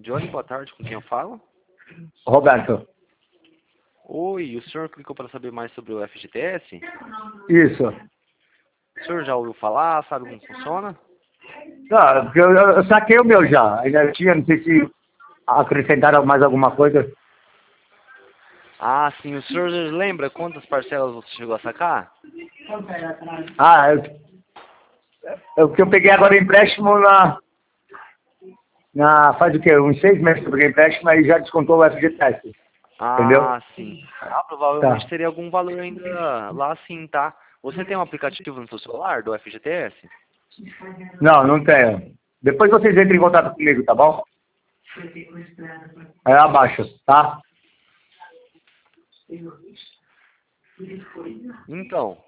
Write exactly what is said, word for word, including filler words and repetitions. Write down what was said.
Johnny, boa tarde, com quem eu falo? Roberto. Oi, o senhor clicou para saber mais sobre o F G T S? Isso. O senhor já ouviu falar, sabe como funciona? Tá, porque eu, eu, eu saquei o meu já. Ainda tinha, não sei se acrescentaram mais alguma coisa. Ah, sim, o senhor lembra quantas parcelas você chegou a sacar? Ah, eu, eu, que eu peguei agora empréstimo na, na. Faz o quê? Uns seis meses que eu peguei empréstimo, aí já descontou o F G T S. Entendeu? Ah, sim. Ah, provavelmente Tá. teria algum valor ainda lá sim, tá? Você tem um aplicativo no seu celular do F G T S? Não, não tenho. Depois vocês entrem em contato comigo, tá bom? Aí eu abaixo, tá? Então,